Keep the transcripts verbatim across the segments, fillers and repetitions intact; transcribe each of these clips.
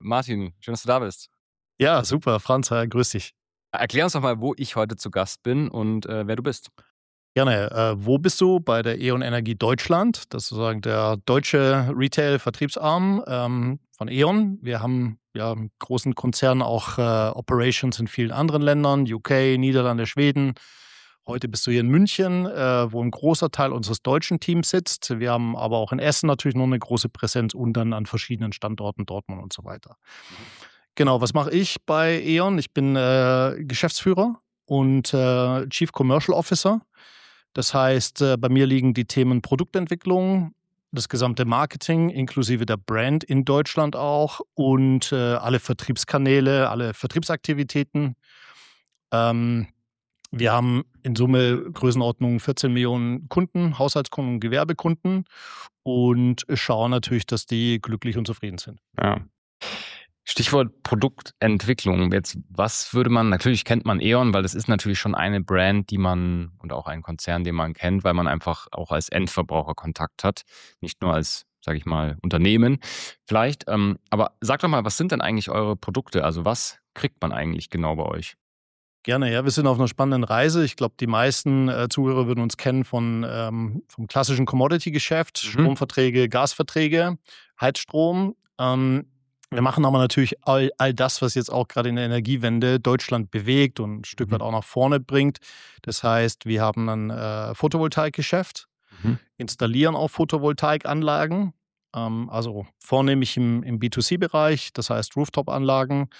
Martin, schön, dass du da bist. Ja, super, Franz, äh, grüß dich. Erklär uns doch mal, wo ich heute zu Gast bin und äh, wer du bist. Gerne. Äh, wo bist du? Bei der E.ON Energie Deutschland. Das ist sozusagen der deutsche Retail-Vertriebsarm ähm, von E.ON. Wir haben ja im großen Konzern auch äh, Operations in vielen anderen Ländern, U K, Niederlande, Schweden. Heute bist du hier in München, äh, wo ein großer Teil unseres deutschen Teams sitzt. Wir haben aber auch in Essen natürlich noch eine große Präsenz und dann an verschiedenen Standorten, Dortmund und so weiter. Genau, was mache ich bei E.ON? Ich bin äh, Geschäftsführer und äh, Chief Commercial Officer. Das heißt, äh, bei mir liegen die Themen Produktentwicklung, das gesamte Marketing inklusive der Brand in Deutschland auch und äh, alle Vertriebskanäle, alle Vertriebsaktivitäten. Ähm, wir haben in Summe Größenordnung vierzehn Millionen Kunden, Haushaltskunden und Gewerbekunden und schauen natürlich, dass die glücklich und zufrieden sind. Ja. Stichwort Produktentwicklung. Jetzt, was würde man, natürlich kennt man E.ON, weil das ist natürlich schon eine Brand, die man und auch ein Konzern, den man kennt, weil man einfach auch als Endverbraucher Kontakt hat, nicht nur als, sage ich mal, Unternehmen vielleicht. Ähm, aber sag doch mal, was sind denn eigentlich eure Produkte? Also was kriegt man eigentlich genau bei euch? Gerne, ja, wir sind auf einer spannenden Reise. Ich glaube, die meisten äh, Zuhörer würden uns kennen von, ähm, vom klassischen Commodity-Geschäft, Mhm. Stromverträge, Gasverträge, Heizstrom. Ähm, wir machen aber natürlich all, all das, was jetzt auch gerade in der Energiewende Deutschland bewegt und ein Stück Mhm. weit auch nach vorne bringt. Das heißt, wir haben ein äh, Photovoltaikgeschäft, Mhm. installieren auch Photovoltaikanlagen, ähm, also vornehmlich im, im B zwei C-Bereich, das heißt Rooftop-Anlagen.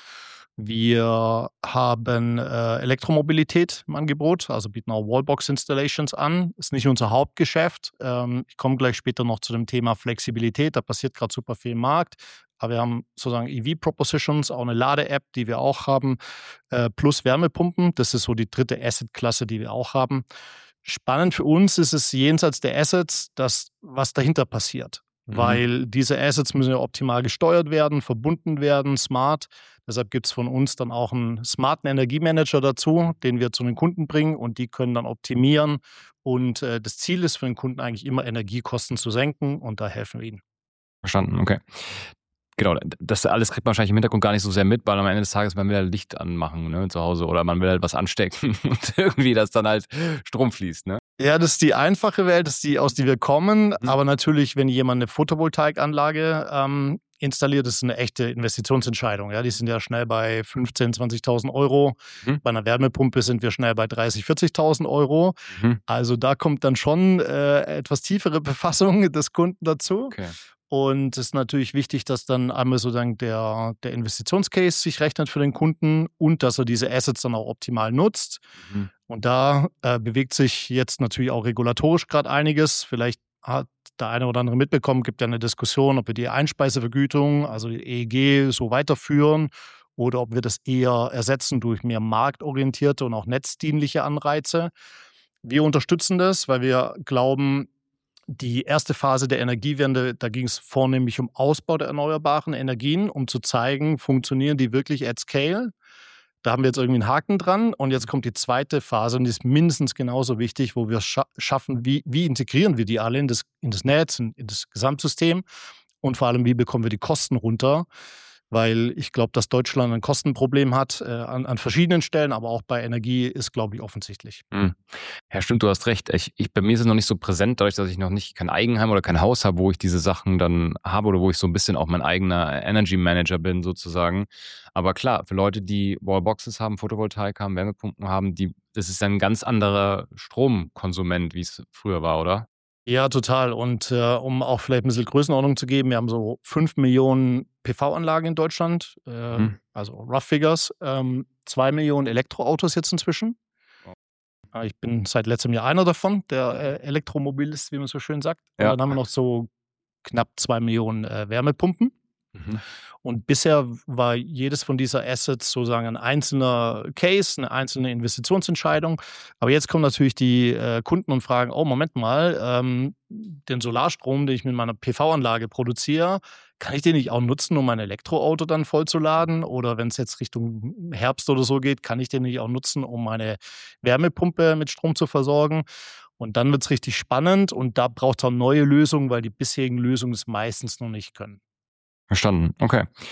Wir haben äh, Elektromobilität im Angebot, also bieten auch Wallbox-Installations an. Ist nicht unser Hauptgeschäft. Ähm, ich komme gleich später noch zu dem Thema Flexibilität. Da passiert gerade super viel im Markt. Aber wir haben sozusagen E V-Propositions, auch eine Lade-App, die wir auch haben, äh, plus Wärmepumpen. Das ist so die dritte Asset-Klasse, die wir auch haben. Spannend für uns ist es jenseits der Assets, das, was dahinter passiert. Mhm. Weil diese Assets müssen ja optimal gesteuert werden, verbunden werden, smart. Deshalb gibt es von uns dann auch einen smarten Energiemanager dazu, den wir zu den Kunden bringen und die können dann optimieren. Und äh, das Ziel ist für den Kunden eigentlich immer, Energiekosten zu senken und da helfen wir ihnen. Verstanden, okay. Genau, das alles kriegt man wahrscheinlich im Hintergrund gar nicht so sehr mit, weil am Ende des Tages, man will halt Licht anmachen, ne, zu Hause oder man will halt was anstecken und irgendwie, dass dann halt Strom fließt, ne? Ja, das ist die einfache Welt, das ist die, aus der wir kommen. Mhm. Aber natürlich, wenn jemand eine Photovoltaikanlage ähm, installiert, das ist eine echte Investitionsentscheidung. Ja, die sind ja schnell bei fünfzehntausend, zwanzigtausend Euro. Mhm. Bei einer Wärmepumpe sind wir schnell bei dreißigtausend, vierzigtausend Euro. Mhm. Also da kommt dann schon äh, etwas tiefere Befassung des Kunden dazu. Okay. Und es ist natürlich wichtig, dass dann einmal sozusagen der, der Investitionscase sich rechnet für den Kunden und dass er diese Assets dann auch optimal nutzt. Mhm. Und da äh, bewegt sich jetzt natürlich auch regulatorisch gerade einiges. Vielleicht hat der eine oder andere mitbekommen, gibt ja eine Diskussion, ob wir die Einspeisevergütung, also die E E G, so weiterführen oder ob wir das eher ersetzen durch mehr marktorientierte und auch netzdienliche Anreize. Wir unterstützen das, weil wir glauben, die erste Phase der Energiewende, da ging es vornehmlich um Ausbau der erneuerbaren Energien, um zu zeigen, funktionieren die wirklich at scale. Da haben wir jetzt irgendwie einen Haken dran und jetzt kommt die zweite Phase und die ist mindestens genauso wichtig, wo wir scha schaffen, wie, wie integrieren wir die alle in das, in das Netz, in, in das Gesamtsystem und vor allem, wie bekommen wir die Kosten runter, weil ich glaube, dass Deutschland ein Kostenproblem hat äh, an, an verschiedenen Stellen, aber auch bei Energie ist, glaube ich, offensichtlich. Mhm. Ja, stimmt, du hast recht. Ich, ich, bei mir ist es noch nicht so präsent, dadurch, dass ich noch nicht kein Eigenheim oder kein Haus habe, wo ich diese Sachen dann habe oder wo ich so ein bisschen auch mein eigener Energy Manager bin sozusagen. Aber klar, für Leute, die Wallboxes haben, Photovoltaik haben, Wärmepumpen haben, die, das ist ein ganz anderer Stromkonsument, wie es früher war, oder? Ja, total. Und äh, um auch vielleicht ein bisschen Größenordnung zu geben, wir haben so fünf Millionen P V-Anlagen in Deutschland, äh, Mhm. also Rough Figures, ähm, zwei Millionen Elektroautos jetzt inzwischen. Wow. Äh, Ich bin seit letztem Jahr einer davon, der äh, elektromobil ist, wie man so schön sagt. Und Ja. dann haben wir noch so knapp zwei Millionen äh, Wärmepumpen. Mhm. Und bisher war jedes von dieser Assets sozusagen ein einzelner Case, eine einzelne Investitionsentscheidung. Aber jetzt kommen natürlich die äh, Kunden und fragen, oh, Moment mal, ähm, den Solarstrom, den ich mit meiner P V-Anlage produziere, kann ich den nicht auch nutzen, um mein Elektroauto dann vollzuladen? Oder wenn es jetzt Richtung Herbst oder so geht, kann ich den nicht auch nutzen, um meine Wärmepumpe mit Strom zu versorgen? Und dann wird es richtig spannend und da braucht es auch neue Lösungen, weil die bisherigen Lösungen es meistens noch nicht können. Verstanden, okay.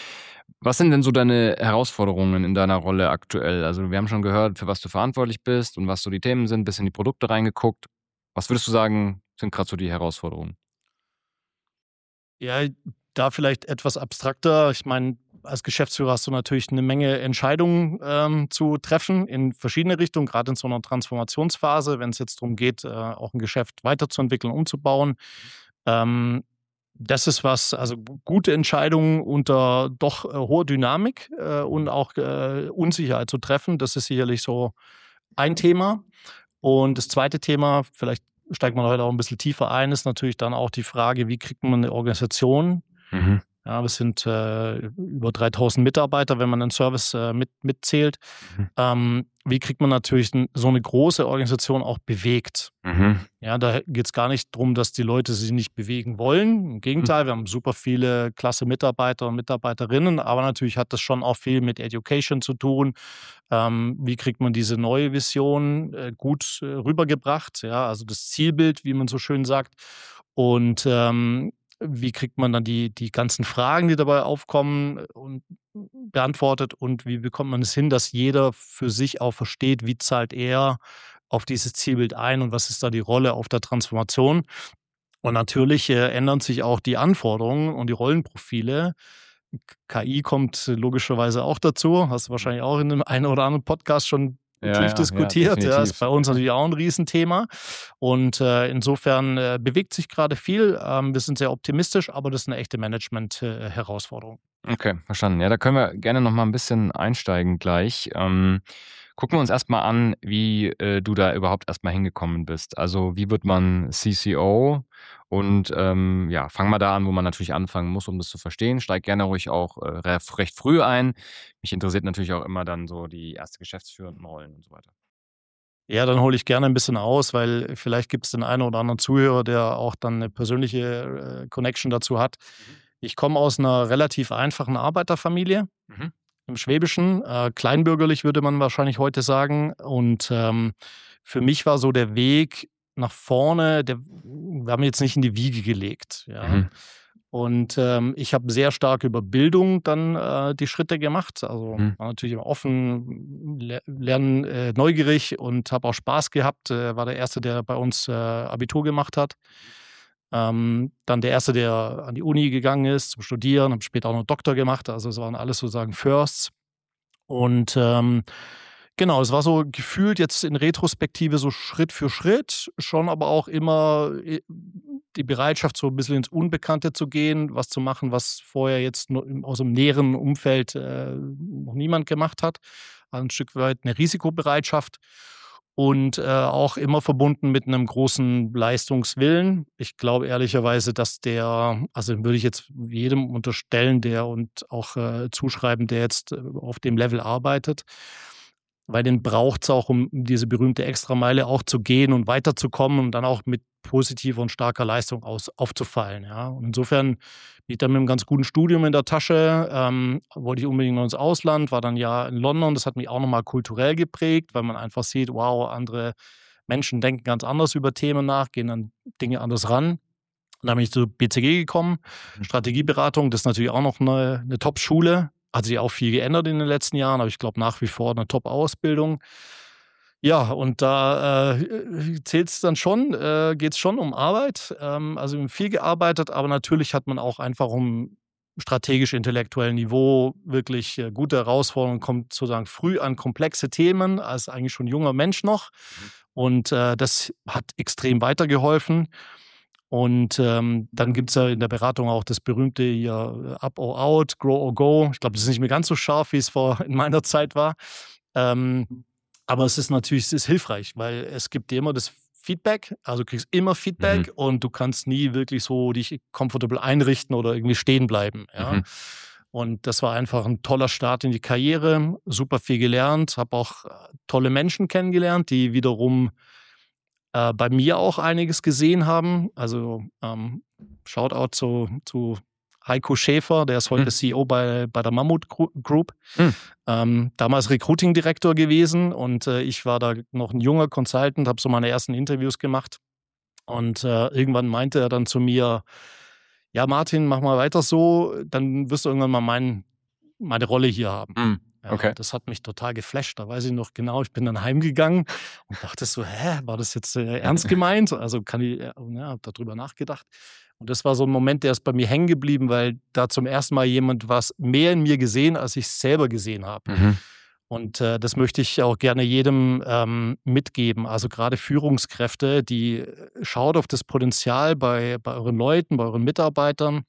Was sind denn so deine Herausforderungen in deiner Rolle aktuell? Also wir haben schon gehört, für was du verantwortlich bist und was so die Themen sind, bisschen in die Produkte reingeguckt. Was würdest du sagen, sind gerade so die Herausforderungen? Ja, da vielleicht etwas abstrakter. Ich meine, als Geschäftsführer hast du natürlich eine Menge Entscheidungen ähm, zu treffen in verschiedene Richtungen, gerade in so einer Transformationsphase, wenn es jetzt darum geht, äh, auch ein Geschäft weiterzuentwickeln, umzubauen. Ähm, Das ist was, also gute Entscheidungen unter doch äh, hoher Dynamik äh, und auch äh, Unsicherheit zu treffen. Das ist sicherlich so ein Thema. Und das zweite Thema, vielleicht steigt man heute auch ein bisschen tiefer ein, ist natürlich dann auch die Frage, wie kriegt man eine Organisation. Mhm. Ja, wir sind äh, über dreitausend Mitarbeiter, wenn man den Service äh, mit, mitzählt. Mhm. Ähm, wie kriegt man natürlich n- so eine große Organisation auch bewegt? Mhm. Ja, da geht es gar nicht darum, dass die Leute sich nicht bewegen wollen. Im Gegenteil, wir haben super viele klasse Mitarbeiter und Mitarbeiterinnen, aber natürlich hat das schon auch viel mit Education zu tun. Ähm, wie kriegt man diese neue Vision äh, gut äh, rübergebracht? Ja, also das Zielbild, wie man so schön sagt. Und ähm, wie kriegt man dann die, die ganzen Fragen, die dabei aufkommen, äh, und beantwortet? Und wie bekommt man es hin, dass jeder für sich auch versteht, wie zahlt er auf dieses Zielbild ein und was ist da die Rolle auf der Transformation? Und natürlich äh, ändern sich auch die Anforderungen und die Rollenprofile. K I kommt logischerweise auch dazu. Hast du wahrscheinlich auch in dem einen oder anderen Podcast schon Ja, tief ja, ja, diskutiert. Ja, ist definitiv. bei uns natürlich auch ein Riesenthema. Und äh, insofern äh, bewegt sich gerade viel. Ähm, wir sind sehr optimistisch, aber das ist eine echte Management-Herausforderung. Okay, verstanden. Ja, da können wir gerne noch mal ein bisschen einsteigen gleich. Ähm, gucken wir uns erst mal an, wie, äh, du da überhaupt erst mal hingekommen bist. Also, wie wird man C C O? Und, ähm, ja, fangen wir da an, wo man natürlich anfangen muss, um das zu verstehen. Steig gerne ruhig auch, äh, ref recht früh ein. Mich interessiert natürlich auch immer dann so die erste geschäftsführenden Rollen und so weiter. Ja, dann hole ich gerne ein bisschen aus, weil vielleicht gibt es den einen oder anderen Zuhörer, der auch dann eine persönliche äh, Connection dazu hat. Mhm. Ich komme aus einer relativ einfachen Arbeiterfamilie Mhm. im Schwäbischen, äh, kleinbürgerlich würde man wahrscheinlich heute sagen. Und ähm, für mich war so der Weg nach vorne, der, wir haben jetzt nicht in die Wiege gelegt. Ja. Mhm. Und ähm, ich habe sehr stark über Bildung dann äh, die Schritte gemacht. Also Mhm. war natürlich immer offen, le lernen, äh, neugierig und habe auch Spaß gehabt. Äh, war der Erste, der bei uns äh, Abitur gemacht hat. Ähm, dann der Erste, der an die Uni gegangen ist zum Studieren, habe später auch noch Doktor gemacht. Also es waren alles sozusagen Firsts. Und ähm, genau, es war so gefühlt jetzt in Retrospektive so Schritt für Schritt, schon aber auch immer äh, die Bereitschaft, so ein bisschen ins Unbekannte zu gehen, was zu machen, was vorher jetzt nur im aus dem näheren Umfeld äh, noch niemand gemacht hat. Ein Stück weit eine Risikobereitschaft und äh, auch immer verbunden mit einem großen Leistungswillen. Ich glaube ehrlicherweise, dass der, also würde ich jetzt jedem unterstellen, der und auch äh, zuschreiben, der jetzt äh, auf dem Level arbeitet, weil den braucht es auch, um diese berühmte Extrameile auch zu gehen und weiterzukommen und dann auch mit positiver und starker Leistung aus aufzufallen, ja. Und insofern bin ich dann mit einem ganz guten Studium in der Tasche, ähm, wollte ich unbedingt noch ins Ausland, war dann ein Jahr in London. Das hat mich auch noch mal kulturell geprägt, weil man einfach sieht, wow, andere Menschen denken ganz anders über Themen nach, gehen an Dinge anders ran. Und dann bin ich zu B C G gekommen, Mhm. Strategieberatung, das ist natürlich auch noch eine 'ne Top-Schule. Hat sich auch viel geändert in den letzten Jahren, aber ich glaube nach wie vor eine Top-Ausbildung. Ja, und da äh, zählt's dann schon äh, geht's schon um Arbeit. Ähm, also, wir haben viel gearbeitet, aber natürlich hat man auch einfach um strategisch-intellektuellen Niveau wirklich äh, gute Herausforderungen, kommt sozusagen früh an komplexe Themen als eigentlich schon junger Mensch noch. Mhm. Und äh, das hat extrem weitergeholfen. Und ähm, dann gibt's ja in der Beratung auch das berühmte hier äh, Up or Out, Grow or Go. Ich glaube, das ist nicht mehr ganz so scharf, wie es vor in meiner Zeit war. Ähm, aber es ist natürlich, es ist hilfreich, weil es gibt dir immer das Feedback. Also, du kriegst immer Mhm. Feedback und du kannst nie wirklich so dich comfortable einrichten oder irgendwie stehen bleiben, ja. Mhm. Und das war einfach ein toller Start in die Karriere, super viel gelernt, habe auch äh, tolle Menschen kennengelernt, die wiederum äh, bei mir auch einiges gesehen haben. Also, ähm, Shoutout zu zu Heiko Schäfer, der ist heute Mhm. C E O bei bei der Mammut Gru Group. Mhm. Ähm, damals Recruiting-Direktor gewesen und äh, ich war da noch ein junger Consultant, habe so meine ersten Interviews gemacht und äh, irgendwann meinte er dann zu mir: „Ja, Martin, mach mal weiter so, dann wirst du irgendwann mal mein meine Rolle hier haben. Mhm. Ja, Okay. das hat mich total geflasht. Da weiß ich noch genau, ich bin dann heimgegangen und dachte so, hä, war das jetzt äh, ernst gemeint? Also kann ich, äh, ja, habe darüber nachgedacht. Und das war so ein Moment, der ist bei mir hängen geblieben, weil da zum ersten Mal jemand was mehr in mir gesehen, als ich selber gesehen habe. Mhm. Und äh, das möchte ich auch gerne jedem ähm, mitgeben. Also gerade Führungskräfte, die äh, schaut auf das Potenzial bei, bei euren Leuten, bei euren Mitarbeitern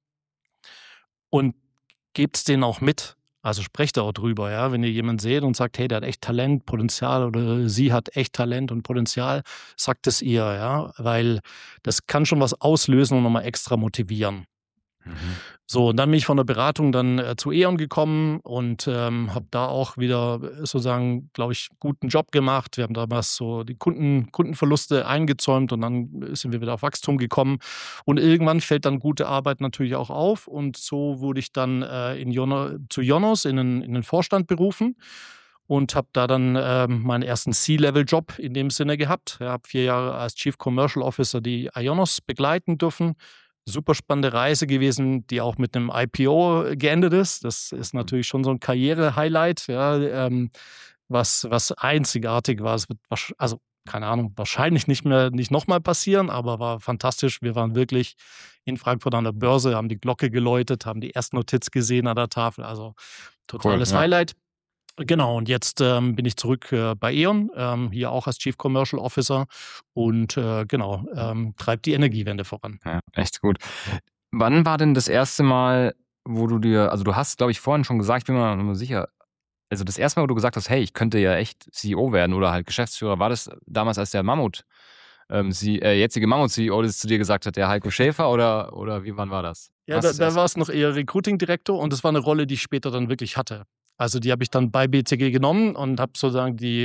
und gebt es denen auch mit. Also sprecht da auch drüber, ja. Wenn ihr jemanden seht und sagt, hey, der hat echt Talent, Potenzial oder sie hat echt Talent und Potenzial, sagt es ihr, ja, weil das kann schon was auslösen und nochmal extra motivieren. Mhm. So, und dann bin ich von der Beratung dann äh, zu E.ON gekommen und ähm, habe da auch wieder äh, sozusagen, glaube ich, guten Job gemacht. Wir haben damals so die Kunden, Kundenverluste eingezäumt und dann sind wir wieder auf Wachstum gekommen. Und irgendwann fällt dann gute Arbeit natürlich auch auf. Und so wurde ich dann äh, in Jono, zu Jonos in den, in den Vorstand berufen und habe da dann ähm, meinen ersten C-Level-Job in dem Sinne gehabt. Ich habe vier Jahre als Chief Commercial Officer die Ionos begleiten dürfen. Super spannende Reise gewesen, die auch mit einem I P O geendet ist. Das ist natürlich schon so ein Karriere-Highlight, ja, ähm, was, was einzigartig war. Es wird, wahrsch- also keine Ahnung, wahrscheinlich nicht mehr, nicht nochmal passieren, aber war fantastisch. Wir waren wirklich in Frankfurt an der Börse, haben die Glocke geläutet, haben die erste Notiz gesehen an der Tafel. Also Cool, totales ja. Highlight. Genau, und jetzt ähm, bin ich zurück äh, bei E.ON, ähm, hier auch als Chief Commercial Officer und äh, genau, ähm, treibt die Energiewende voran. Ja, echt gut. Wann war denn das erste Mal, wo du dir, also du hast, glaube ich, vorhin schon gesagt, ich bin mir noch nicht sicher, also das erste Mal, wo du gesagt hast, hey, ich könnte ja echt C E O werden oder halt Geschäftsführer, war das damals, als der Mammut, ähm, sie, äh, jetzige Mammut-C E O das zu dir gesagt hat, der Heiko Schäfer, oder, oder wie, wann war das? Ja, Was da, ist da das? war es noch eher Recruiting-Direktor und das war eine Rolle, die ich später dann wirklich hatte. Also die habe ich dann bei B C G genommen und habe sozusagen die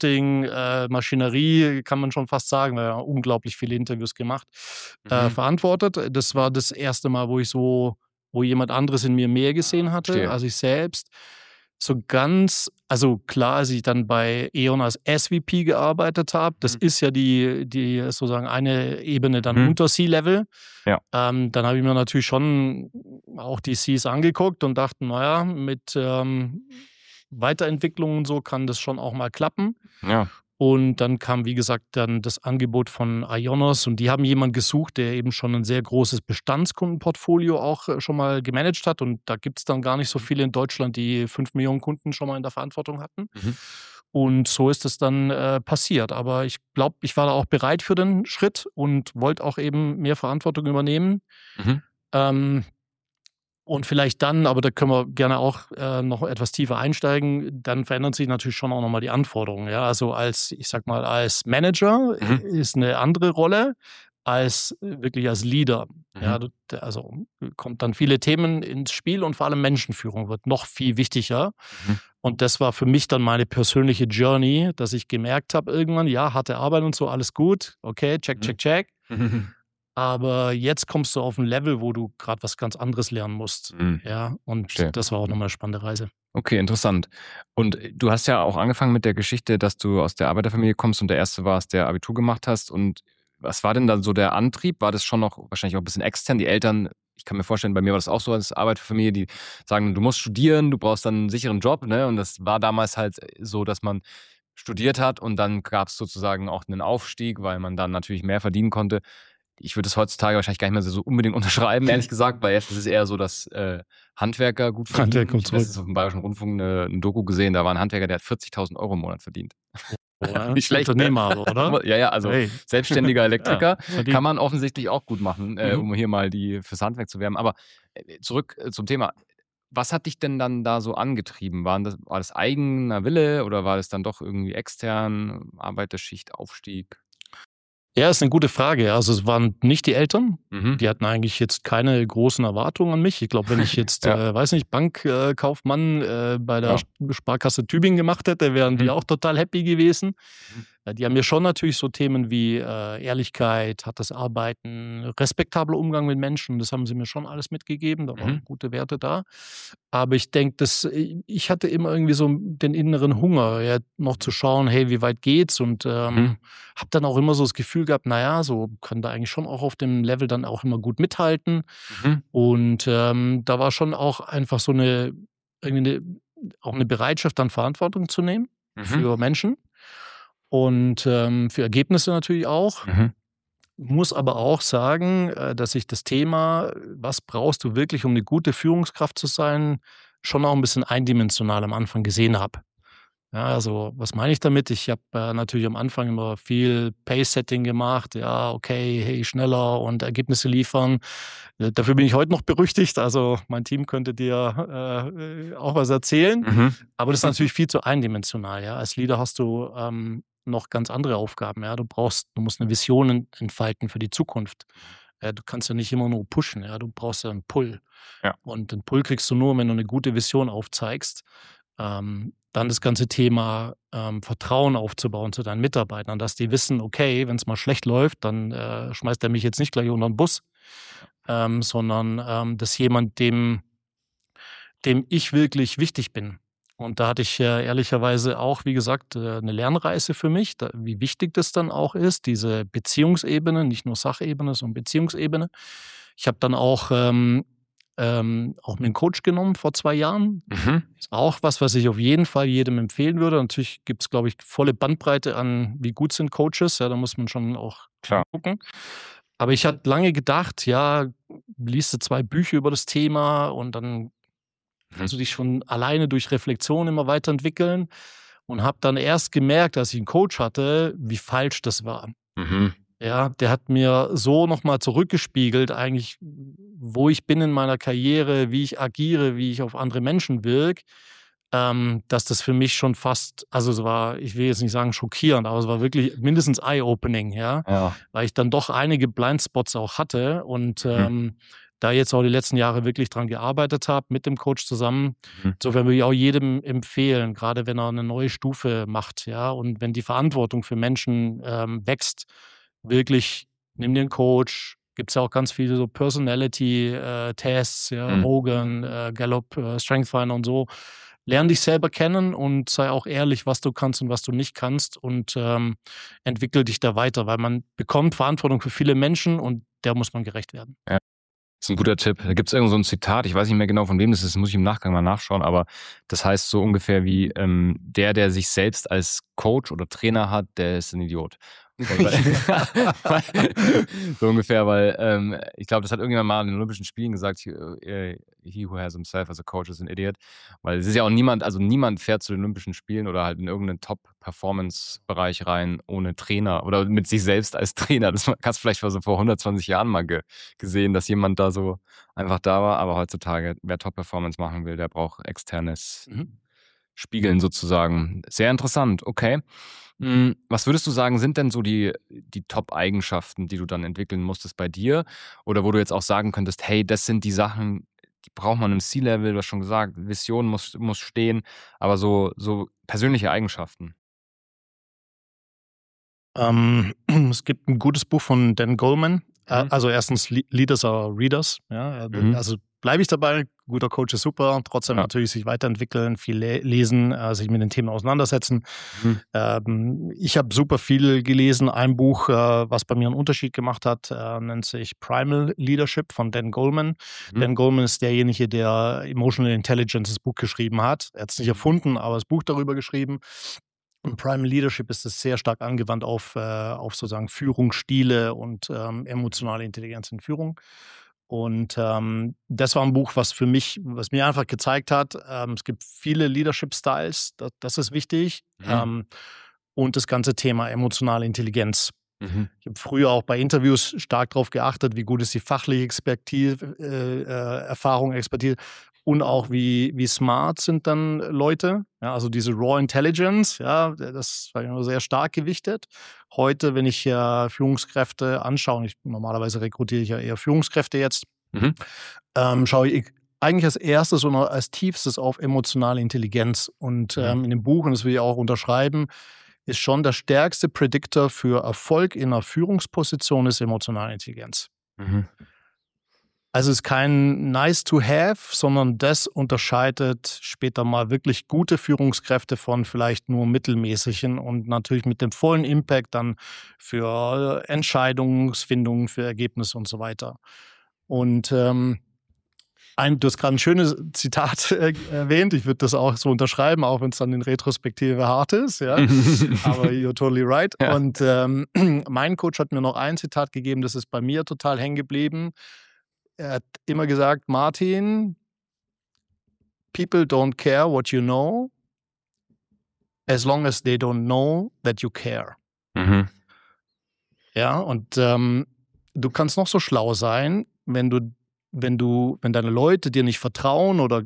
Recruiting-Maschinerie, kann man schon fast sagen, weil ja unglaublich viele Interviews gemacht, äh, Mhm. verantwortet. Das war das erste Mal, wo ich so, wo jemand anderes in mir mehr gesehen hatte Verstehe. als ich selbst. So ganz, also klar, als ich dann bei E.ON als S V P gearbeitet habe, das Mhm. ist ja die, die sozusagen eine Ebene dann Mhm. unter C-Level. Ja. Ähm, dann habe ich mir natürlich schon auch die Cs angeguckt und dachte, naja, mit ähm, Weiterentwicklung und so kann das schon auch mal klappen. Ja. Und dann kam, wie gesagt, dann das Angebot von Ionos und die haben jemanden gesucht, der eben schon ein sehr großes Bestandskundenportfolio auch äh, schon mal gemanagt hat. Und da gibt es dann gar nicht so viele in Deutschland, die fünf Millionen Kunden schon mal in der Verantwortung hatten. Mhm. Und so ist es dann äh, passiert. Aber ich glaube, ich war da auch bereit für den Schritt und wollte auch eben mehr Verantwortung übernehmen. Mhm. Ähm, und vielleicht dann, aber da können wir gerne auch äh, noch etwas tiefer einsteigen, dann verändern sich natürlich schon auch nochmal die Anforderungen. Ja? Also als, ich sag mal, als Manager Mhm. ist eine andere Rolle als äh, wirklich als Leader. Mhm. Ja, du- also kommt dann viele Themen ins Spiel und vor allem Menschenführung wird noch viel wichtiger. Mhm. Und das war für mich dann meine persönliche Journey, dass ich gemerkt habe irgendwann, ja, harte Arbeit und so, alles gut, okay, check, Mhm. check, check. Mhm. Aber jetzt kommst du auf ein Level, wo du gerade was ganz anderes lernen musst. Mhm. Ja, und Verstehe. das war auch nochmal eine spannende Reise. Okay, interessant. Und du hast ja auch angefangen mit der Geschichte, dass du aus der Arbeiterfamilie kommst und der erste warst, der Abitur gemacht hast. Und was war denn dann so der Antrieb? War das schon noch wahrscheinlich auch ein bisschen extern? Die Eltern, ich kann mir vorstellen, bei mir war das auch so als Arbeiterfamilie, die sagen, du musst studieren, du brauchst dann einen sicheren Job, ne? Und das war damals halt so, dass man studiert hat und dann gab es sozusagen auch einen Aufstieg, weil man dann natürlich mehr verdienen konnte. Ich würde es heutzutage wahrscheinlich gar nicht mehr so unbedingt unterschreiben, ehrlich gesagt, weil jetzt ist es eher so, dass äh, Handwerker gut verdienen. Handwerk kommt Ich habe letztens zurück. auf dem Bayerischen Rundfunk eine, ein Doku gesehen, da war ein Handwerker, der hat vierzigtausend Euro im Monat verdient. Ja, Nicht schlecht, ne? Unternehmer aber, oder? Ja, ja, also Hey. selbstständiger Elektriker Ja, verdient. kann man offensichtlich auch gut machen, äh, Mhm. um hier mal die fürs Handwerk zu werben. Aber äh, zurück äh, zum Thema. Was hat dich denn dann da so angetrieben? Waren das, war das eigener Wille oder war das dann doch irgendwie extern, Arbeiterschicht, Aufstieg? Ja, ist eine gute Frage. Also es waren nicht die Eltern. Mhm. Die hatten eigentlich jetzt keine großen Erwartungen an mich. Ich glaube, wenn ich jetzt, Ja. äh, weiß nicht, Bankkaufmann äh, Kaufmann, äh, bei der Ja. Sp- Sparkasse Tübingen gemacht hätte, wären die Mhm. auch total happy gewesen. Mhm. Äh, Die haben mir schon natürlich so Themen wie äh, Ehrlichkeit, hartes Arbeiten, respektabler Umgang mit Menschen, das haben sie mir schon alles mitgegeben. Da waren Mhm. gute Werte da. Aber ich denke, dass äh, ich hatte immer irgendwie so den inneren Hunger, ja, noch zu schauen, hey, wie weit geht's? Und ähm, Mhm. habe dann auch immer so das Gefühl gehabt, naja, so kann da eigentlich schon auch auf dem Level dann auch immer gut mithalten. Mhm. Und ähm, da war schon auch einfach so eine irgendwie eine, auch eine Bereitschaft, dann Verantwortung zu nehmen Mhm. für Menschen und ähm, für Ergebnisse natürlich auch. Mhm. Muss aber auch sagen, äh, dass ich das Thema, was brauchst du wirklich, um eine gute Führungskraft zu sein, schon auch ein bisschen eindimensional am Anfang gesehen habe. Ja, also, was meine ich damit? Ich habe, äh, natürlich am Anfang immer viel Pace-Setting gemacht. Ja, okay, hey, schneller und Ergebnisse liefern. Äh, dafür bin ich heute noch berüchtigt. Also, mein Team könnte dir, äh, äh, auch was erzählen. Mhm. Aber das ist natürlich viel zu eindimensional, ja. Als Leader hast du, ähm, noch ganz andere Aufgaben, ja. Du brauchst du musst eine Vision en entfalten für die Zukunft. Äh, du kannst ja nicht immer nur pushen, ja. Du brauchst ja einen Pull. Ja. Und den Pull kriegst du nur, wenn du eine gute Vision aufzeigst. Ähm, dann das ganze Thema, ähm, Vertrauen aufzubauen zu deinen Mitarbeitern, dass die wissen: „Okay, wenn es mal schlecht läuft, dann, äh, schmeißt er mich jetzt nicht gleich unter den Bus, ähm, sondern, ähm, das ist jemand, dem dem ich wirklich wichtig bin.“ Und da hatte ich, äh, ehrlicherweise auch, wie gesagt, äh, 'ne Lernreise für mich, da wie wichtig das dann auch ist, diese Beziehungsebene, nicht nur Sachebene, sondern Beziehungsebene. Ich habe dann auch, ähm ähm, auch mir 'n Coach genommen vor zwei Jahren. Mhm. Ist auch was, was ich auf jeden Fall jedem empfehlen würde. Natürlich gibt's, glaube ich, volle Bandbreite an, wie gut sind Coaches, ja, da muss man schon auch Klar. gucken. Aber ich hatte lange gedacht, ja, liest du zwei Bücher über das Thema und dann Mhm. kannst du dich schon alleine durch Reflexion immer weiterentwickeln und habe dann erst gemerkt, als ich 'n Coach hatte, wie falsch das war. Mhm. Ja, der hat mir so noch mal zurückgespiegelt eigentlich, wo ich bin in meiner Karriere, wie ich agiere, wie ich auf andere Menschen wirke, ähm, dass das für mich schon fast, also, es war, ich will jetzt nicht sagen schockierend, aber es war wirklich mindestens eye-opening, ja, Ja. weil ich dann doch einige Blindspots auch hatte und, Mhm. ähm, da jetzt auch die letzten Jahre wirklich dran gearbeitet habe mit dem Coach zusammen. Mhm. Insofern würde ich auch jedem empfehlen, gerade wenn er eine neue Stufe macht, ja, und wenn die Verantwortung für Menschen, ähm, wächst, wirklich, nimm dir 'n Coach. Gibt's ja auch ganz viele so Personality, äh, Tests, ja, Mhm. Hogan, äh, Gallup, äh, Strengths Finder und so. Lerne dich selber kennen und sei auch ehrlich, was du kannst und was du nicht kannst und, ähm, entwickle dich da weiter, weil man bekommt Verantwortung für viele Menschen und der muss man gerecht werden. Ja. Das ist ein guter Tipp. Da gibt's irgend so 'n Zitat, ich weiß nicht mehr genau, von wem das ist, muss ich im Nachgang mal nachschauen, aber das heißt so ungefähr wie, ähm: „Der, der sich selbst als Coach oder Trainer hat, der ist 'n Idiot.“ Weil weil so ungefähr, weil, ähm, ich glaube, das hat irgendjemand mal an den Olympischen Spielen gesagt, äh, „He who has himself as a coach is an idiot.“ Weil es ist ja auch niemand, also niemand fährt zu den Olympischen Spielen oder halt in irgend 'nen Top-Performance-Bereich rein ohne Trainer oder mit sich selbst als Trainer. Das hast du vielleicht vor so vor hundertzwanzig Jahren mal ge gesehen, dass jemand da so einfach da war, aber heutzutage, wer Top-Performance machen will, der braucht externes Mhm. Spiegeln sozusagen. Sehr interessant, okay. Hm, was würdest du sagen, sind denn so die die Top-Eigenschaften, die du dann entwickeln musstest bei dir? Oder wo du jetzt auch sagen könntest: „Hey, das sind die Sachen, die braucht man im C-Level“, du hast schon gesagt, Vision muss muss stehen, aber so so persönliche Eigenschaften. Ähm, es gibt ein gutes Buch von Dan Goleman. Äh, Mhm. also, erstens Le Leaders are Readers, ja, äh, Mhm. also, bleibe ich dabei. Guter Coach ist super, trotzdem Ja. natürlich sich weiterentwickeln, viel le lesen, äh, sich mit den Themen auseinandersetzen. Mhm. Ähm, ich habe super viel gelesen. Ein Buch, äh, was bei mir einen Unterschied gemacht hat, äh, nennt sich „Primal Leadership“ von Dan Goleman. Mhm. Dan Goleman ist derjenige, der „Emotional Intelligence“, das Buch geschrieben hat. Er hat's nicht erfunden, aber das Buch darüber geschrieben. Und Primal Leadership ist es sehr stark angewandt auf, äh, auf sozusagen Führungsstile und, ähm, emotionale Intelligenz in Führung. Und, ähm, das war ein Buch, was für mich, was mir einfach gezeigt hat, ähm, es gibt viele Leadership Styles, da das ist wichtig, Mhm. ähm, und das ganze Thema emotionale Intelligenz. Mhm. Ich habe früher auch bei Interviews stark darauf geachtet, wie gut ist die fachliche Expertise, äh, äh, Erfahrung, Expertise und auch wie, wie smart sind dann Leute. Ja, also diese Raw Intelligence, ja, das war immer sehr stark gewichtet. Heute, wenn ich äh, Führungskräfte anschaue, und ich, normalerweise rekrutiere ich ja eher Führungskräfte jetzt, Mhm. ähm, schaue ich eigentlich als erstes und als tiefstes auf emotionale Intelligenz. Und Mhm. ähm, in dem Buch, und das will ich auch unterschreiben, ist schon der stärkste Prediktor für Erfolg in einer Führungsposition ist emotionale Intelligenz. Mhm. Also es ist kein nice to have, sondern das unterscheidet später mal wirklich gute Führungskräfte von vielleicht nur mittelmäßigen und natürlich mit dem vollen Impact dann für Entscheidungsfindungen, für Ergebnisse und so weiter. Und ähm, Ein, du hast gerade ein schönes Zitat äh, erwähnt. Ich würde das auch so unterschreiben, auch wenn es dann in Retrospektive hart ist. Ja. Aber you're totally right. Ja. Und ähm, mein Coach hat mir noch ein Zitat gegeben, das ist bei mir total hängen geblieben. Er hat immer gesagt, Martin, people don't care what you know, as long as they don't know that you care. Mhm. Ja, und ähm, du kannst noch so schlau sein, wenn du wenn du, wenn deine Leute dir nicht vertrauen oder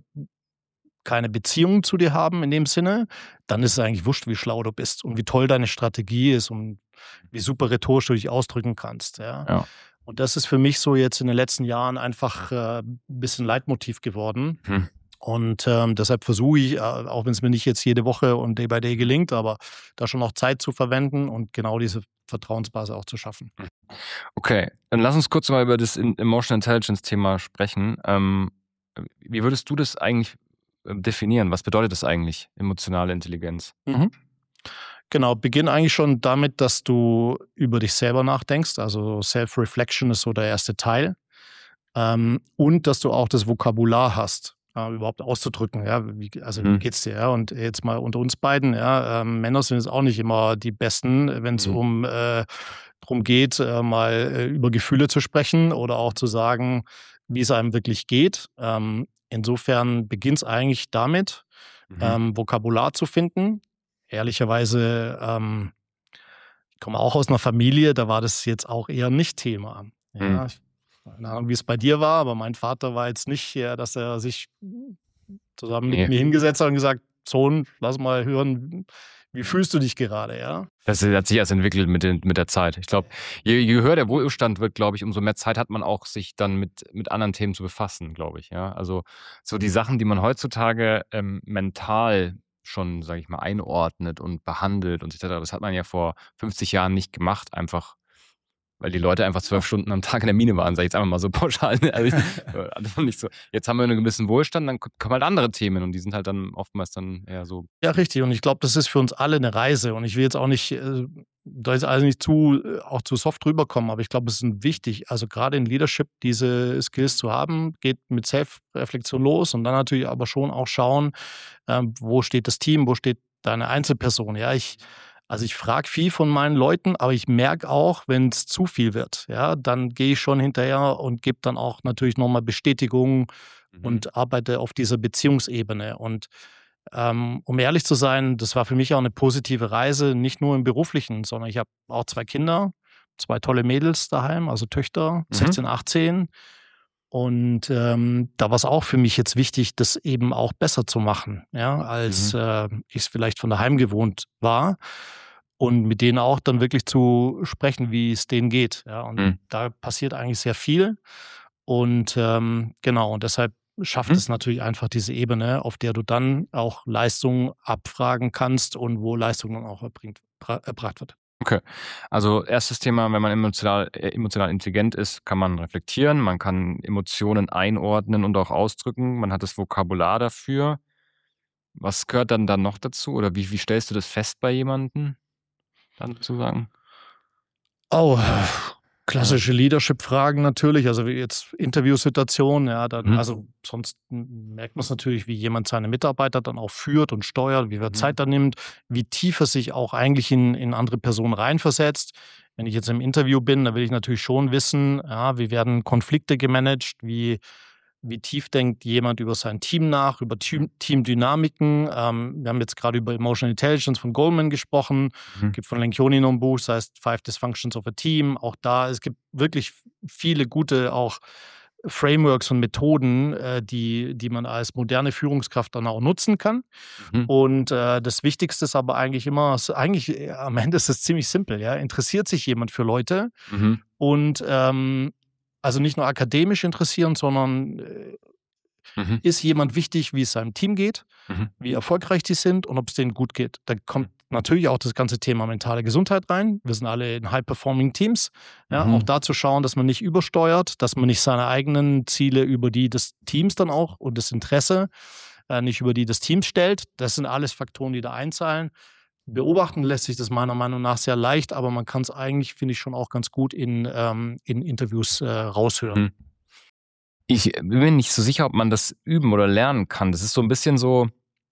keine Beziehung zu dir haben in dem Sinne, dann ist es eigentlich wurscht, wie schlau du bist und wie toll deine Strategie ist und wie super rhetorisch du dich ausdrücken kannst. Ja. Ja. Und das ist für mich so jetzt in den letzten Jahren einfach äh, ein bisschen Leitmotiv geworden. Hm. Und ähm, deshalb versuche ich, äh, auch wenn es mir nicht jetzt jede Woche und Day by Day gelingt, aber da schon noch Zeit zu verwenden und genau diese Vertrauensbasis auch zu schaffen. Okay, dann lass uns kurz mal über das Emotional Intelligence Thema sprechen. Ähm, wie würdest du das eigentlich definieren? Was bedeutet das eigentlich, emotionale Intelligenz? Mhm. Genau, beginn eigentlich schon damit, dass du über dich selber nachdenkst. Also Self-Reflection ist so der erste Teil. Ähm, und dass du auch das Vokabular hast, äh, überhaupt auszudrücken. Ja, wie, also Mhm. wie geht's dir? Ja? Und jetzt mal unter uns beiden, ja, ähm, Männer sind jetzt auch nicht immer die Besten, wenn es Mhm. um äh, darum geht, äh, mal äh, über Gefühle zu sprechen oder auch zu sagen, wie es einem wirklich geht. Ähm, insofern beginnt es eigentlich damit, Mhm. ähm, Vokabular zu finden. Ehrlicherweise, ähm, ich komme auch aus einer Familie, da war das jetzt auch eher nicht Thema. Ja, Mhm. ich keine Ahnung, wie es bei dir war, aber mein Vater war jetzt nicht, ja, dass er sich zusammen mit Nee. mir hingesetzt hat und gesagt, Sohn, lass mal hören, wie fühlst du dich gerade, ja? Das hat sich erst entwickelt mit, den, mit der Zeit. Ich glaube, je, je höher der Wohlstand wird, glaube ich, umso mehr Zeit hat man auch, sich dann mit, mit anderen Themen zu befassen, glaube ich. Ja? Also so die Sachen, die man heutzutage ähm, mental schon, sage ich mal, einordnet und behandelt und et cetera, das hat man ja vor fünfzig Jahren nicht gemacht, einfach weil die Leute einfach zwölf Stunden am Tag in der Mine waren, sag ich jetzt einfach mal so pauschal. Also, also nicht so. Jetzt haben wir einen gewissen Wohlstand, dann kommen halt andere Themen und die sind halt dann oftmals dann eher so. Ja, richtig. Und ich glaube, das ist für uns alle eine Reise. Und ich will jetzt auch nicht, äh, da ist alles nicht zu, äh, auch zu soft rüberkommen, aber ich glaube, es ist wichtig, also gerade in Leadership diese Skills zu haben, geht mit Selbstreflexion los und dann natürlich aber schon auch schauen, ähm, wo steht das Team, wo steht deine Einzelperson. Ja, ich, also ich frage viel von meinen Leuten, aber ich merke auch, wenn es zu viel wird, ja, dann gehe ich schon hinterher und gebe dann auch natürlich nochmal Bestätigung Mhm. und arbeite auf dieser Beziehungsebene. Und ähm, um ehrlich zu sein, das war für mich auch eine positive Reise, nicht nur im Beruflichen, sondern ich habe auch zwei Kinder, zwei tolle Mädels daheim, also Töchter, Mhm. sechzehn, achtzehn. Und ähm, da war es auch für mich jetzt wichtig, das eben auch besser zu machen, ja, als Mhm. äh, ich es vielleicht von daheim gewohnt war. Und mit denen auch dann wirklich zu sprechen, wie es denen geht. Ja, und Mhm. da passiert eigentlich sehr viel. Und ähm, genau, und deshalb schafft Mhm. es natürlich einfach diese Ebene, auf der du dann auch Leistung abfragen kannst und wo Leistung dann auch erbringt, bra- erbracht wird. Okay, also erstes Thema, wenn man emotional, äh, emotional intelligent ist, kann man reflektieren, man kann Emotionen einordnen und auch ausdrücken, man hat das Vokabular dafür. Was gehört dann dann noch dazu oder wie, wie stellst du das fest bei jemandem, dann zu sagen? Oh, klassische Leadership-Fragen natürlich, also wie jetzt Interviewsituationen, ja, dann, Mhm. also sonst m- merkt man es natürlich, wie jemand seine Mitarbeiter dann auch führt und steuert, wie viel Mhm. Zeit er nimmt, wie tief er sich auch eigentlich in, in andere Personen reinversetzt. Wenn ich jetzt im Interview bin, dann will ich natürlich schon wissen, ja, wie werden Konflikte gemanagt, wie, wie tief denkt jemand über sein Team nach, über Team, Teamdynamiken. Ähm, wir haben jetzt gerade über Emotional Intelligence von Goldman gesprochen. Mhm. Gibt von Lencioni noch ein Buch, das heißt Five Dysfunctions of a Team. Auch da, es gibt wirklich viele gute auch Frameworks und Methoden, äh, die, die man als moderne Führungskraft dann auch nutzen kann. Mhm. Und äh, das Wichtigste ist aber eigentlich immer, es- eigentlich äh, am Ende ist es ziemlich simpel, ja. Interessiert sich jemand für Leute Mhm. und ähm, also nicht nur akademisch interessieren, sondern äh, Mhm. ist jemand wichtig, wie es seinem Team geht, Mhm. wie erfolgreich die sind und ob es denen gut geht. Da kommt natürlich auch das ganze Thema mentale Gesundheit rein. Wir sind alle in High-Performing-Teams. Ja, Mhm. auch da zu schauen, dass man nicht übersteuert, dass man nicht seine eigenen Ziele über die des Teams dann auch und das Interesse äh, nicht über die des Teams stellt. Das sind alles Faktoren, die da einzahlen. Beobachten lässt sich das meiner Meinung nach sehr leicht, aber man kann es eigentlich, finde ich, schon auch ganz gut in, ähm, in Interviews äh, raushören. Mhm. Ich bin mir nicht so sicher, ob man das üben oder lernen kann. Das ist so ein bisschen so,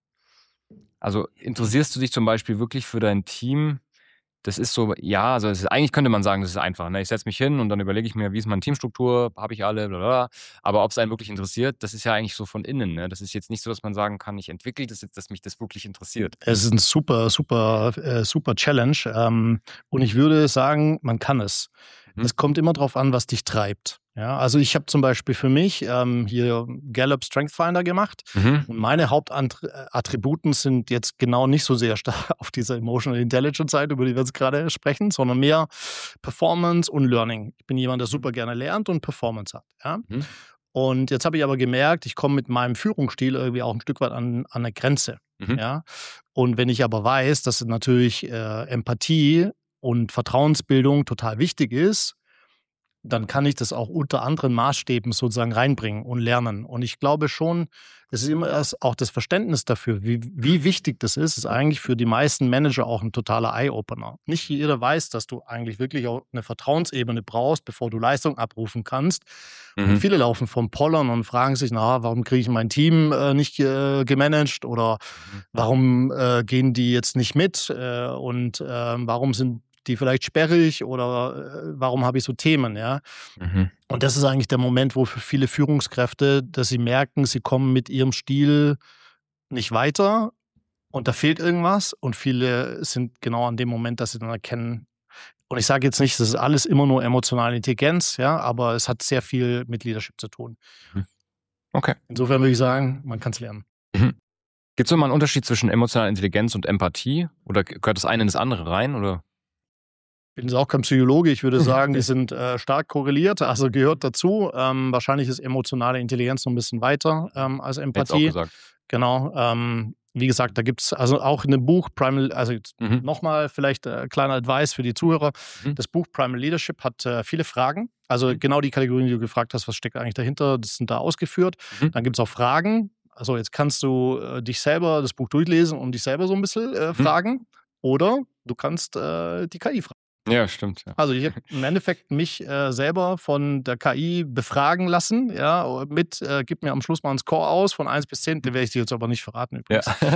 also interessierst du dich zum Beispiel wirklich für dein Team? Das ist so, ja, also es ist, eigentlich könnte man sagen, das ist einfach. Ne? Ich setze mich hin und dann überlege ich mir, wie ist meine Teamstruktur, habe ich alle, bla bla bla. Aber ob es einen wirklich interessiert, das ist ja eigentlich so von innen. Ne? Das ist jetzt nicht so, dass man sagen kann, ich entwickle das jetzt, dass mich das wirklich interessiert. Es ist ein super, super, äh, super Challenge. Ähm, und ich würde sagen, man kann es. Mhm. Es kommt immer darauf an, was dich treibt. Ja, also ich habe zum Beispiel für mich ähm, hier Gallup Strength Finder gemacht. Mhm. Und meine Hauptattributen sind jetzt genau nicht so sehr stark auf dieser Emotional Intelligence Seite, über die wir jetzt gerade sprechen, sondern mehr Performance und Learning. Ich bin jemand, der super gerne lernt und Performance hat. Ja? Mhm. Und jetzt habe ich aber gemerkt, ich komme mit meinem Führungsstil irgendwie auch ein Stück weit an, an eine Grenze. Mhm. Ja? Und wenn ich aber weiß, dass natürlich äh, Empathie und Vertrauensbildung total wichtig ist, dann kann ich das auch unter anderen Maßstäben sozusagen reinbringen und lernen. Und ich glaube schon, das ist immer erst auch das Verständnis dafür, wie, wie wichtig das ist, ist eigentlich für die meisten Manager auch ein totaler Eye-Opener. Nicht jeder weiß, dass du eigentlich wirklich auch eine Vertrauensebene brauchst, bevor du Leistung abrufen kannst. Mhm. Und viele laufen vom Pollern und fragen sich, na, warum kriege ich mein Team äh, nicht äh, gemanagt oder Mhm. warum äh, gehen die jetzt nicht mit äh, und äh, warum sind die vielleicht sperrig oder äh, warum habe ich so Themen, ja. Mhm. Und das ist eigentlich der Moment, wo für viele Führungskräfte, dass sie merken, sie kommen mit ihrem Stil nicht weiter und da fehlt irgendwas und viele sind genau an dem Moment, dass sie dann erkennen, und ich sage jetzt nicht, das ist alles immer nur emotionale Intelligenz, ja, aber es hat sehr viel mit Leadership zu tun. Mhm. Okay. Insofern würde ich sagen, man kann es lernen. Mhm. Gibt es nochmal einen Unterschied zwischen emotionaler Intelligenz und Empathie? Oder gehört das eine in das andere rein? Oder? Ich bin jetzt auch kein Psychologe, ich würde sagen, die sind äh, stark korreliert, also gehört dazu. Ähm, wahrscheinlich ist emotionale Intelligenz noch ein bisschen weiter ähm, als Hätte ich auch Empathie. gesagt. Genau. Ähm, wie gesagt, da gibt es also auch in dem Buch Primal, also Mhm. nochmal vielleicht äh, kleiner Advice für die Zuhörer. Mhm. Das Buch Primal Leadership hat äh, viele Fragen. Also Mhm. genau die Kategorien, die du gefragt hast, was steckt eigentlich dahinter, das sind da ausgeführt. Mhm. Dann gibt es auch Fragen. Also jetzt kannst du äh, dich selber das Buch durchlesen und dich selber so ein bisschen äh, Mhm. fragen. Oder du kannst äh, die K I fragen. Ja, stimmt. Ja. Also ich habe im Endeffekt mich äh, selber von der K I befragen lassen, ja, mit, äh, gib mir am Schluss mal einen Score aus von eins bis zehn, den werde ich dir jetzt aber nicht verraten übrigens. Ja.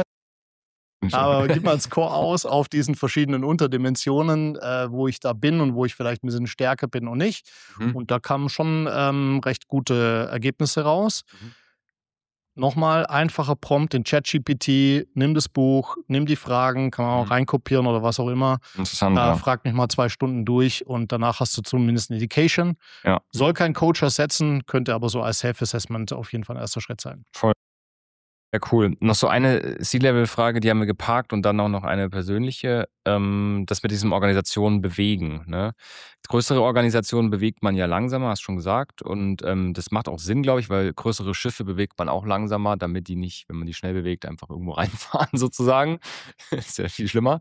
Aber gib mal einen Score aus auf diesen verschiedenen Unterdimensionen, äh, wo ich da bin und wo ich vielleicht ein bisschen stärker bin und nicht. Mhm. Und da kamen schon ähm, recht gute Ergebnisse raus. Mhm. Nochmal, einfacher Prompt in ChatGPT, nimm das Buch, nimm die Fragen, kann man auch Mhm. reinkopieren oder was auch immer. Interessant, Äh, ja. frag mich mal zwei Stunden durch und danach hast du zumindest eine Indication. Ja. Soll kein Coach ersetzen, könnte aber so als Self-Assessment auf jeden Fall ein erster Schritt sein. Voll. Ja, cool. Noch so eine C-Level-Frage, die haben wir geparkt und dann auch noch eine persönliche. Ähm, das mit diesem Organisationen bewegen. Ne? Größere Organisationen bewegt man ja langsamer, hast du schon gesagt. Und ähm, das macht auch Sinn, glaube ich, weil größere Schiffe bewegt man auch langsamer, damit die nicht, wenn man die schnell bewegt, einfach irgendwo reinfahren sozusagen. Ist ja viel schlimmer.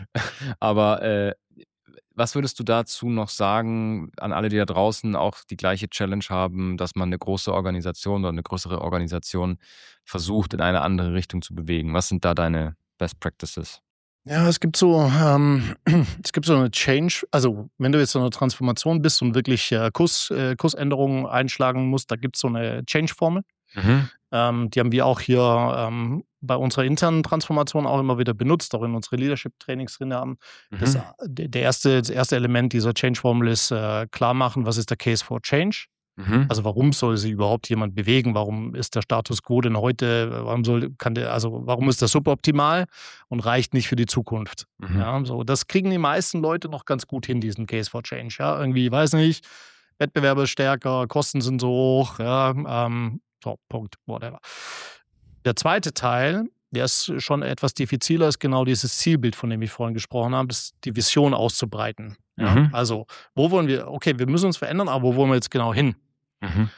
Aber äh, was würdest du dazu noch sagen an alle, die da draußen auch die gleiche Challenge haben, dass man eine große Organisation oder eine größere Organisation versucht, in eine andere Richtung zu bewegen? Was sind da deine Best Practices? Ja, es gibt so, ähm, es gibt so eine Change, also wenn du jetzt in einer Transformation bist und wirklich äh, Kurs, äh, Kursänderungen einschlagen musst, da gibt es so eine Change-Formel. Mhm. Ähm, die haben wir auch hier ähm, bei unserer internen Transformation auch immer wieder benutzt, auch in unsere Leadership-Trainings drin haben. Das, Mhm. der erste, das erste Element dieser Change-Formel ist äh, klar machen, was ist der Case for Change? Mhm. Also warum soll sich überhaupt jemand bewegen? Warum ist der Status quo denn heute, warum soll, kann der, also warum ist das suboptimal und reicht nicht für die Zukunft? Mhm. Ja, so, das kriegen die meisten Leute noch ganz gut hin, diesen Case for Change. Ja, irgendwie, weiß nicht, Wettbewerb ist stärker, Kosten sind so hoch, ja, ähm, so, Punkt, whatever. Der zweite Teil, der ist schon etwas diffiziler, ist genau dieses Zielbild, von dem ich vorhin gesprochen habe, das die Vision auszubreiten. Ja? Mhm. Also, wo wollen wir, okay, wir müssen uns verändern, aber wo wollen wir jetzt genau hin? Mhm.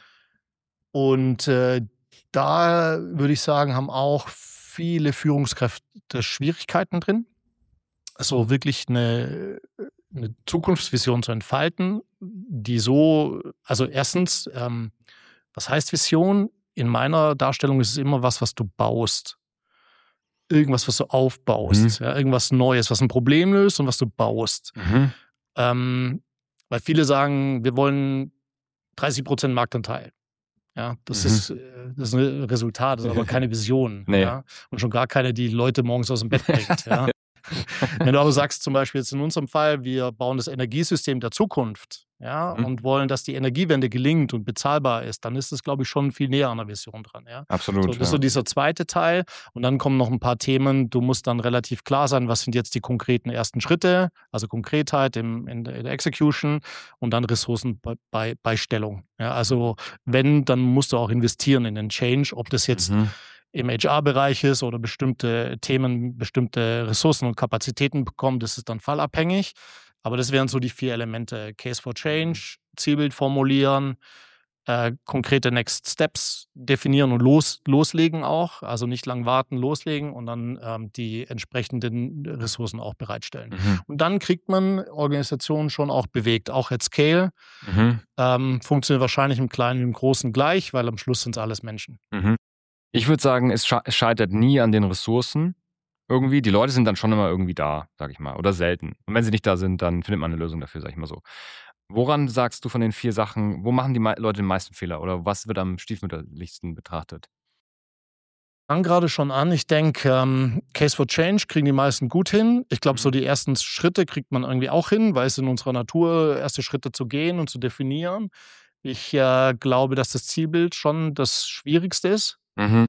Und äh, da würde ich sagen, haben auch viele Führungskräfte Schwierigkeiten drin, so wirklich eine, eine Zukunftsvision zu entfalten, die so, also erstens, ähm, was heißt Vision? In meiner Darstellung ist es immer was, was du baust. Irgendwas, was du aufbaust. Mhm. Ja, irgendwas Neues, was ein Problem löst und was du baust. Mhm. Ähm, weil viele sagen, wir wollen dreißig Prozent Marktanteil. Ja, das Mhm. ist, äh, das ist 'n Resultat, das ist aber keine Vision, Ne. ja? Und schon gar keine, die Leute morgens aus'm Bett bringt, ja? Wenn du aber sagst, zum Beispiel jetzt in unserem Fall, wir bauen das Energiesystem der Zukunft, ja, Mhm. und wollen, dass die Energiewende gelingt und bezahlbar ist, dann ist es, glaube ich, schon viel näher an der Vision dran, ja? So, Absolut, das ist so ja. dieser zweite Teil und dann kommen noch 'n paar Themen. Du musst dann relativ klar sein, was sind jetzt die konkreten ersten Schritte, also Konkretheit im in der in der Execution und dann Ressourcen bei bei Beistellung. Ja, also wenn, dann musst du auch investieren in den Change, ob das jetzt Mhm. im H R-Bereich ist oder bestimmte Themen, bestimmte Ressourcen und Kapazitäten bekommen, das ist dann fallabhängig. Aber das wären so die vier Elemente: Case for Change, Zielbild formulieren, äh, konkrete Next Steps definieren und los loslegen auch, also nicht lang warten, loslegen und dann, ähm, die entsprechenden Ressourcen auch bereitstellen. Mhm. Und dann kriegt man Organisationen schon auch bewegt, auch at scale. Mhm. Ähm, funktioniert wahrscheinlich im Kleinen wie im Großen gleich, weil am Schluss sind's alles Menschen. Mhm. Ich würde sagen, es schei es scheitert nie an den Ressourcen irgendwie. Die Leute sind dann schon immer irgendwie da, sage ich mal, oder selten. Und wenn sie nicht da sind, dann findet man 'ne Lösung dafür, sage ich mal so. Woran sagst du von den vier Sachen wo machen die mei Leute den meisten Fehler oder was wird am stiefmütterlichsten betrachtet? Fang grade schon an. Ich denke, ähm, Case for Change kriegen die meisten gut hin. Ich glaube, so Mhm. die ersten Schritte kriegt man irgendwie auch hin, weil es in unserer Natur erste Schritte zu gehen und zu definieren. Ich, äh, glaube, dass das Zielbild schon das Schwierigste ist Mhm.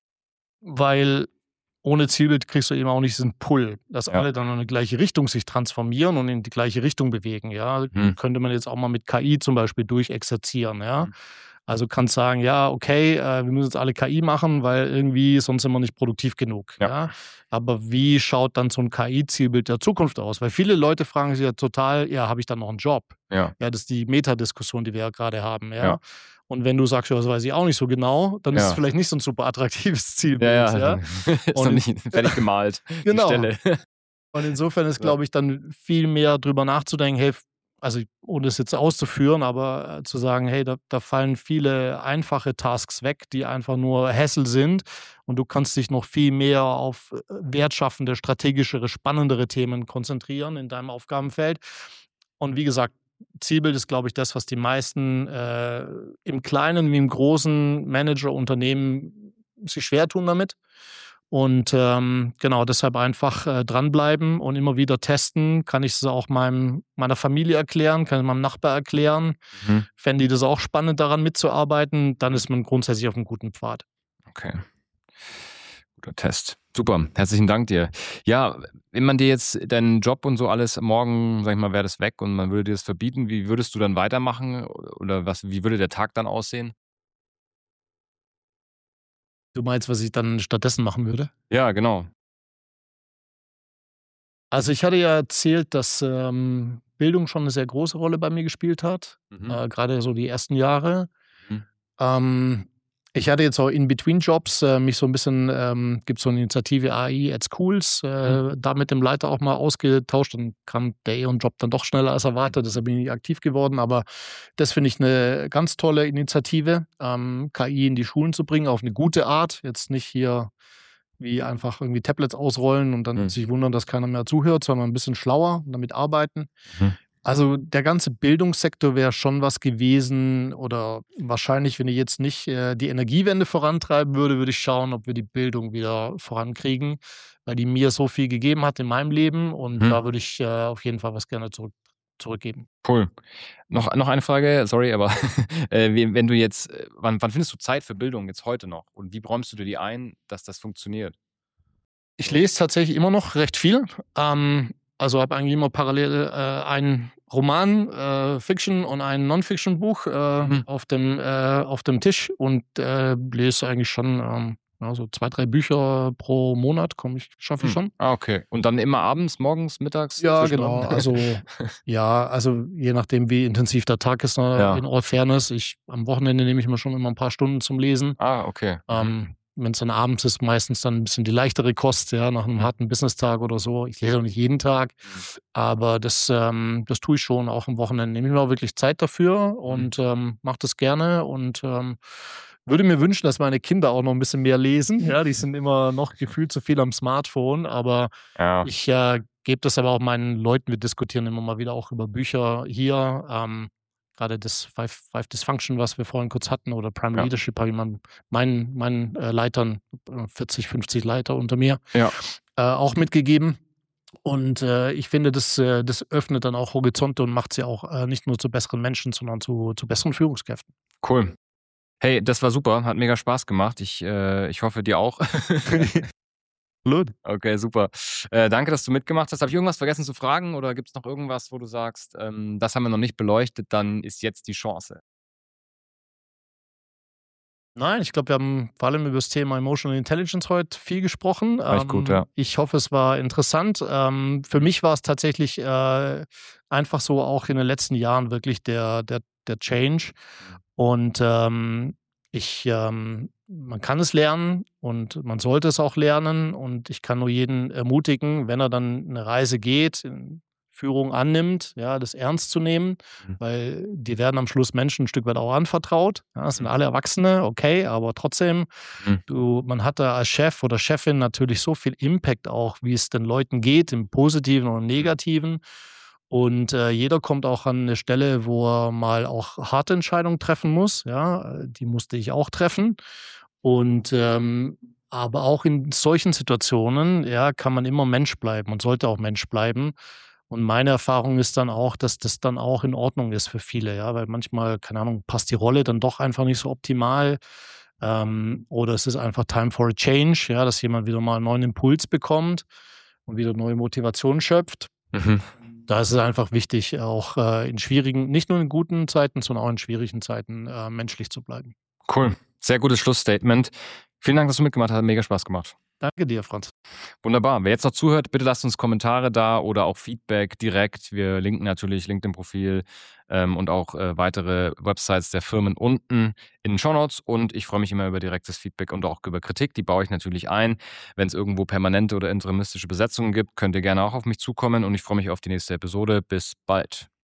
weil ohne Zielbild kriegst du eben auch nicht diesen Pull, dass Ja. alle dann in die gleiche Richtung sich transformieren und in die gleiche Richtung bewegen, ja? Mhm. Könnte man jetzt auch mal mit K I zum Beispiel durchexerzieren, ja? Mhm. Also, kannst sagen: „Ja, okay, äh, wir müssen jetzt alle K I machen, weil irgendwie sonst sind wir nicht produktiv genug“, Ja. ja? Aber wie schaut dann so 'n K I-Zielbild der Zukunft aus? Weil viele Leute fragen sich ja total: „Ja, habe ich dann noch 'n Job?“ Ja. Ja, das ist die Metadiskussion, die wir ja grade haben, Ja. ja? Und wenn du sagst: „Ja, das weiß ich auch nicht so genau“, dann ist es Ja. vielleicht nicht so 'n super attraktives Ja, Zielbild, ja, ja? ist noch Und nicht fertig gemalt, die genau. Stelle. Und insofern ist, Ja. glaube ich, dann viel mehr drüber nachzudenken, hey, f also, ohne es jetzt auszuführen, aber, äh, zu sagen: „Hey, da da fallen viele einfache Tasks weg, die einfach nur Hassle sind und du kannst dich noch viel mehr auf, äh, wertschaffende, strategischere, spannendere Themen konzentrieren in deinem Aufgabenfeld.“ Und wie gesagt, Zielbild ist, glaube ich, das, was die meisten, äh, im Kleinen wie im großen Managerunternehmen sich schwer tun damit. Und, ähm, genau, deshalb einfach, äh, dranbleiben und immer wieder testen. Kann ich's auch meinem meiner Familie erklären? Kann ich meinem Nachbar erklären? Mhm. Fänden die das auch spannend, daran mitzuarbeiten? Dann Mhm. ist man grundsätzlich auf'm guten Pfad. Okay. Guter Test. Super, herzlichen Dank dir. Ja, wenn man dir jetzt deinen Job und so alles morgen, sage ich mal, wäre das weg und man würde dir das verbieten, wie würdest du dann weitermachen oder was wie würde der Tag dann aussehen? Du meinst, was ich dann stattdessen machen würde? Ja, genau. Also, ich hatte ja erzählt, dass, ähm, Bildung schon 'ne sehr große Rolle bei mir gespielt hat, Mhm. äh, grade so die ersten Jahre. Mhm. Ähm, ich hatte jetzt auch In-Between-Jobs, äh, mich so 'n bisschen ähm, gibt so 'ne Initiative AI at Schools, Mhm. äh, da mit dem Leiter auch mal ausgetauscht. Dann kam der E.ON-Job dann doch schneller als erwartet, deshalb bin ich nicht aktiv geworden. Aber das finde ich 'ne ganz tolle Initiative, ähm, K I in die Schulen zu bringen, auf 'ne gute Art. Jetzt nicht hier wie einfach irgendwie Tablets ausrollen und dann Mhm. sich wundern, dass keiner mehr zuhört, sondern 'n bisschen schlauer und damit arbeiten. Mhm. Also, der ganze Bildungssektor wäre schon was gewesen oder wahrscheinlich, wenn ich jetzt nicht, äh, die Energiewende vorantreiben würde, würde ich schauen, ob wir die Bildung wieder vorankriegen, weil die mir so viel gegeben hat in meinem Leben und Mhm. da würde ich, äh, auf jeden Fall was gerne zurück zurückgeben. Cool. Noch noch eine Frage, sorry, aber, äh, we wenn du jetzt äh, wann wann findest du Zeit für Bildung jetzt heute noch und wie räumst du dir die ein, dass das funktioniert? Ich lese tatsächlich immer noch recht viel. Ähm, also, habe eigentlich immer parallel, äh, einen Roman, äh, Fiction und ein Non-Fiction-Buch, äh, Mhm. auf dem äh, auf dem Tisch und, äh, lese eigentlich schon, ähm, ja, so zwei, drei Bücher pro Monat komme ich schaffe ich Hm. schon. Ah, okay. Und dann immer abends, morgens, mittags, Ja, zwischendrin? genau. Also, ja, also, je nachdem, wie intensiv der Tag ist, ne, Ja. in all Fairness. Ich am Wochenende nehme ich mir schon immer 'n paar Stunden zum Lesen. Ah, okay. Mhm. Ähm, wenn's dann abends ist, meistens dann 'n bisschen die leichtere Kost, ja, nach 'nem Mhm. harten Businesstag oder so. Ich lese auch nicht jeden Tag, Mhm. aber das ähm, das tue ich schon. Auch am Wochenende nehme ich mir auch wirklich Zeit dafür Mhm. und, ähm, mache das gerne und, ähm, würde mir wünschen, dass meine Kinder auch noch 'n bisschen mehr lesen. Ja, die sind immer noch gefühlt zu viel am Smartphone, aber Ja. ich, äh, gebe das aber auch meinen Leuten wir diskutieren immer mal wieder auch über Bücher hier. Ähm, gerade das Five Five Dysfunction, was wir vorhin kurz hatten, oder Prime Ja. Leadership, habe ich meinen meinen meinen, äh, Leitern, äh, vierzig, fünfzig Leiter unter mir, Ja. äh, auch mitgegeben. Und, äh, ich finde, das, äh das öffnet dann auch Horizonte und macht sie auch, äh, nicht nur zu besseren Menschen, sondern zu zu besseren Führungskräften. Cool. Hey, das war super, hat mega Spaß gemacht. Ich, äh ich hoffe, dir auch. Absolut. Okay, super. Äh, danke, dass du mitgemacht hast. Habe ich irgendwas vergessen zu fragen oder gibt's noch irgendwas, wo du sagst, ähm, das haben wir noch nicht beleuchtet, dann ist jetzt die Chance? Nein, ich glaube, wir haben vor allem über das Thema Emotional Intelligence heute viel gesprochen. War echt gut, Ähm, ja. ich hoffe, es war interessant. Ähm, für mich war es tatsächlich, äh, einfach so auch in den letzten Jahren wirklich der der der Change. Mhm. Und, ähm, ich, ähm man kann es lernen und man sollte es auch lernen. Und ich kann nur jeden ermutigen, wenn er dann 'ne Reise geht, in Führung annimmt, ja, das ernst zu nehmen, Mhm. weil dir werden am Schluss Menschen 'n Stück weit auch anvertraut. Ja, es sind Mhm. alle Erwachsene, okay, aber trotzdem, Mhm. du man hat da als Chef oder Chefin natürlich so viel Impact auch, wie es den Leuten geht, im Positiven und Mhm. Negativen. Und, äh, jeder kommt auch an 'ne Stelle, wo er mal auch harte Entscheidungen treffen muss, ja. Äh, die musste ich auch treffen. Und, ähm aber auch in solchen Situationen, ja, kann man immer Mensch bleiben und sollte auch Mensch bleiben. Und meine Erfahrung ist dann auch, dass das dann auch in Ordnung ist für viele, ja, weil manchmal, keine Ahnung, passt die Rolle dann doch einfach nicht so optimal, ähm, oder es ist einfach time for a change, ja, dass jemand wieder mal 'n neuen Impuls bekommt und wieder neue Motivation schöpft. Mhm. Da ist es einfach wichtig, auch, äh, in schwierigen nicht nur in guten Zeiten, sondern auch in schwierigen Zeiten, äh, menschlich zu bleiben. Cool. Sehr gutes Schlussstatement. Vielen Dank, dass du mitgemacht hast. Hat mega Spaß gemacht. Danke dir, Franz. Wunderbar. Wer jetzt noch zuhört, bitte lasst uns Kommentare da oder auch Feedback direkt. Wir linken natürlich LinkedIn-Profil, ähm, und auch, äh, weitere Websites der Firmen unten in den Shownotes. Und ich freue mich immer über direktes Feedback und auch über Kritik. Die baue ich natürlich ein. Wenn's irgendwo permanente oder interimistische Besetzungen gibt, könnt ihr gerne auch auf mich zukommen und ich freue mich auf die nächste Episode. Bis bald.